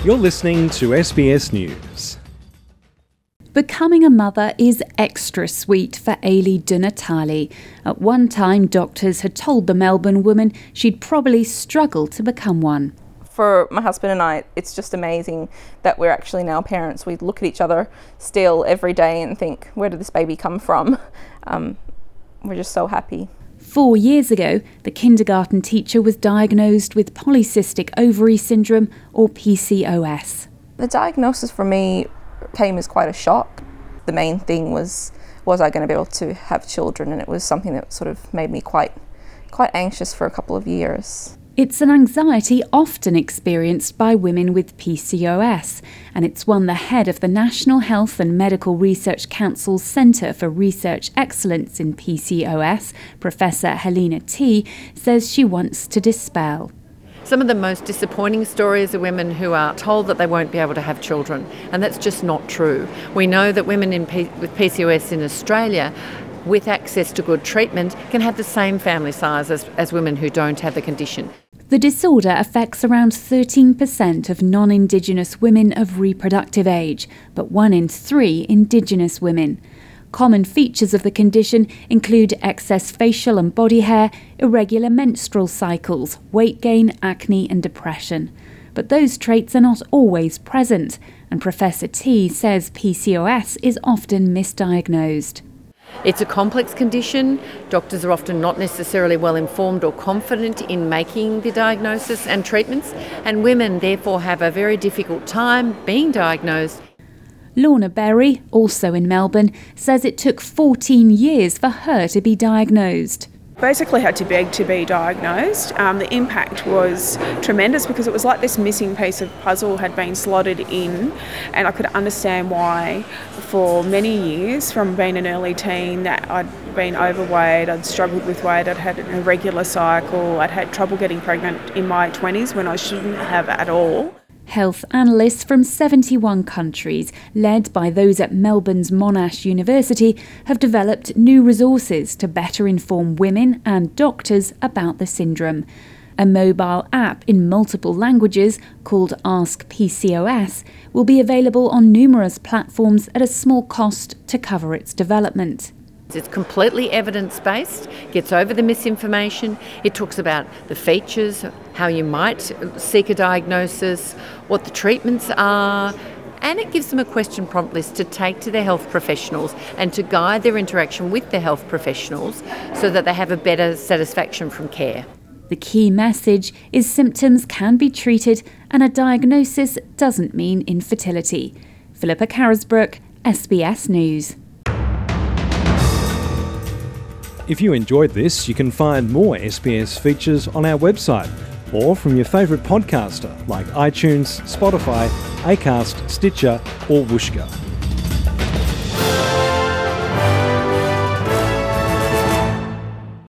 You're listening to SBS News. Becoming a mother is extra sweet for Ailey Dunatali. At one time, doctors had told the Melbourne woman she'd probably struggle to become one. For my husband and I, it's just amazing that we're actually now parents. We look at each other still every day and think, where did this baby come from? We're just so happy. 4 years ago, the kindergarten teacher was diagnosed with polycystic ovary syndrome, or PCOS. The diagnosis for me came as quite a shock. The main thing was I going to be able to have children? And it was something that sort of made me quite anxious for a couple of years. It's an anxiety often experienced by women with PCOS, and it's one the head of the National Health and Medical Research Council's Centre for Research Excellence in PCOS, Professor Helena T, says she wants to dispel. Some of the most disappointing stories are women who are told that they won't be able to have children, and that's just not true. We know that women with PCOS in Australia, with access to good treatment, can have the same family size as women who don't have the condition. The disorder affects around 13% of non-Indigenous women of reproductive age, but 1 in 3 Indigenous women. Common features of the condition include excess facial and body hair, irregular menstrual cycles, weight gain, acne and depression. But those traits are not always present, and Professor T says PCOS is often misdiagnosed. It's a complex condition. Doctors are often not necessarily well informed or confident in making the diagnosis and treatments, and women therefore have a very difficult time being diagnosed. Lorna Berry, also in Melbourne, says it took 14 years for her to be diagnosed. Basically had to beg to be diagnosed. The impact was tremendous because it was like this missing piece of puzzle had been slotted in, and I could understand why for many years, from being an early teen, that I'd been overweight, I'd struggled with weight, I'd had an irregular cycle, I'd had trouble getting pregnant in my 20s when I shouldn't have at all. Health analysts from 71 countries, led by those at Melbourne's Monash University, have developed new resources to better inform women and doctors about the syndrome. A mobile app in multiple languages called Ask PCOS will be available on numerous platforms at a small cost to cover its development. It's completely evidence-based, gets over the misinformation. It talks about the features, how you might seek a diagnosis, what the treatments are, and it gives them a question prompt list to take to their health professionals and to guide their interaction with the health professionals so that they have a better satisfaction from care. The key message is symptoms can be treated and a diagnosis doesn't mean infertility. Philippa Carisbrook, SBS News. If you enjoyed this, you can find more SBS features on our website or from your favourite podcaster like iTunes, Spotify, Acast, Stitcher or Whooshkaa.